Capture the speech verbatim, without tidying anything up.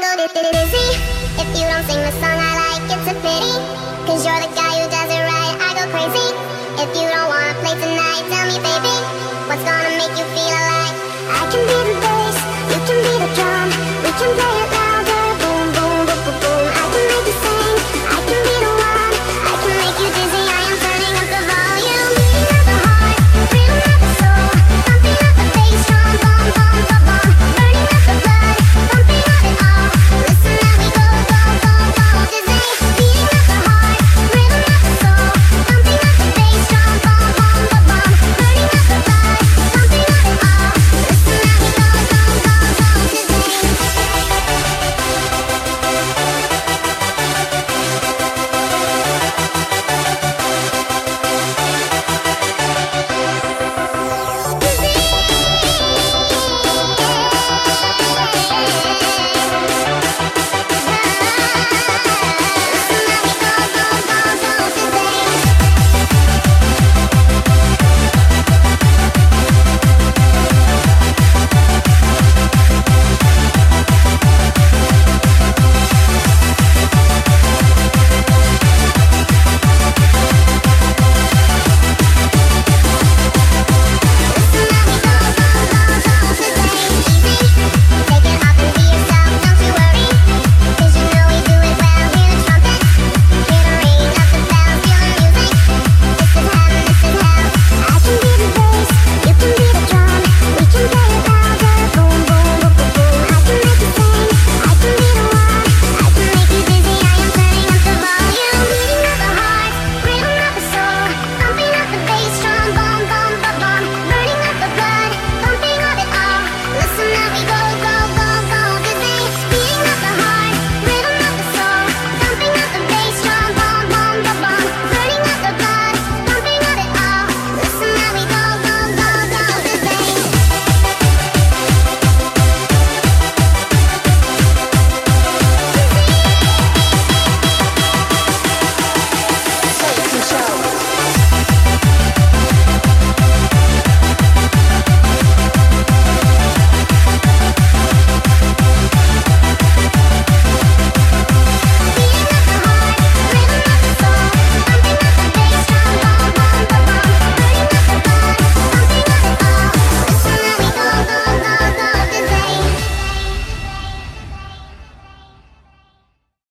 go di- dizzy if you don't sing the song I like. It's a pity, cause you're the guy who does it right. I go crazy if you don't wanna play tonight. Tell me, baby, what's gonna make you feel alive? I can be the bass, you can be the drum. We can play